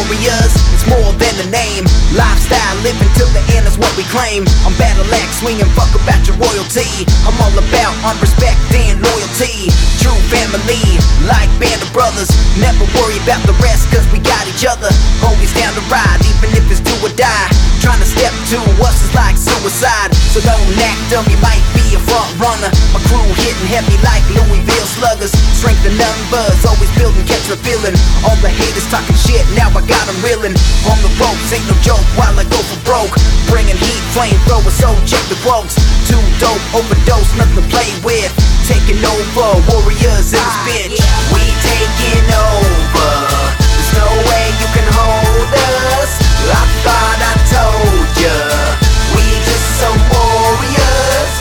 warriors, it's more than a name. Lifestyle, living till the end is what we claim. I'm battle axe swinging, fuck about your royalty. I'm all about honor, respect, and loyalty. True family, like band of brothers. Never worry about the rest, cause we got each other. Always down to ride, even if it's do or die. Trying to step to us is like suicide, so don't act dumb, you might be a front runner. My crew hitting heavy like Louisville sluggers. Strength in numbers, always building, catch the feeling. All the haters talking shit, now I got them reeling. On the ropes, ain't no joke while I go for broke. Bringing heat, flamethrower, so check the quotes. Too dope, overdose, nothing to play with. Taking over, warriors in this bitch. We taking over, there's no way you can hold us. I thought I told ya, we just some warriors.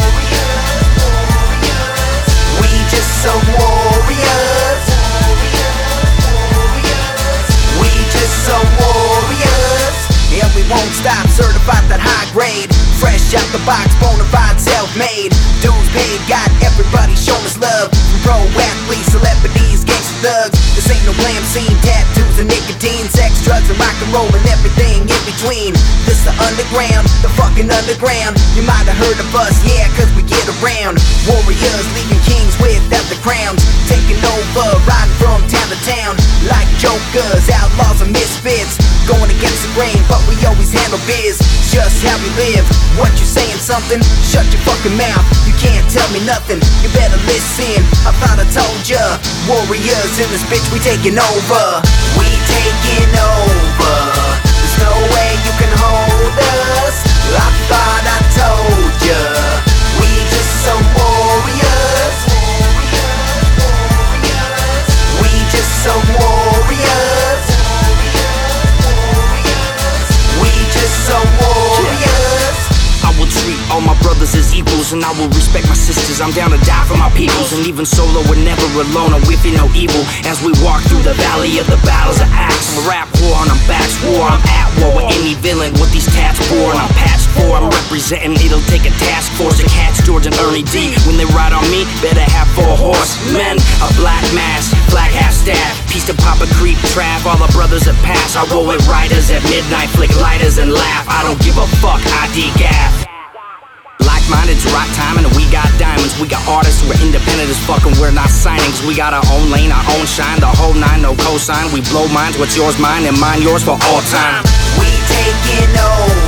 We just some warriors. We just some warriors. Yeah, we won't stop, certified that high grade. Fresh out the box, bona fide, self-made. Dues paid, got everybody showing us love. From pro athletes, celebrities, gangsta thugs. This ain't no glam scene, tattoos and nicotine, sex, drugs and rock and roll and everything in between. This the underground, the fucking underground. You might have heard of us, yeah, cause we get around. Warriors leaving kings without the crowns. Taking over, riding from town to town. Like jokers, outlaws and misfits. Going against the grain, but we always handle biz. Just how we live. What you saying something? Shut your fucking mouth. You can't tell me nothing. You better listen. I thought I told ya. Warriors in this bitch, we taking over. We taking over. There's no way you can hold us. I thought I told ya. We just some warriors. We just some warriors. We just some warriors. I will treat all my brothers as equals, and I will respect my sisters. I'm down to die for my peoples, and even solo, we're never alone. I'm with you, no evil. As we walk through the valley of the battles of axe, I'm a rap war and I'm back's war. I'm at war with any villain with these tats for, and I'm patched for. I'm representing. It'll take a task force to catch George and Ernie D. When they ride on me, better have 4 horsemen, a black mask, black half staff, piece to pop a creep trap. All the brothers that pass, I roll with riders at midnight, flick lighters and laugh. I don't give a fuck, ID gaff. Like-minded, it's right timing, and we got diamonds. We got artists who are independent as fuck, and we're not signings. We got our own lane, our own shine, the whole nine, no cosign. We blow minds, what's yours mine, and mine yours for all time. We taking over.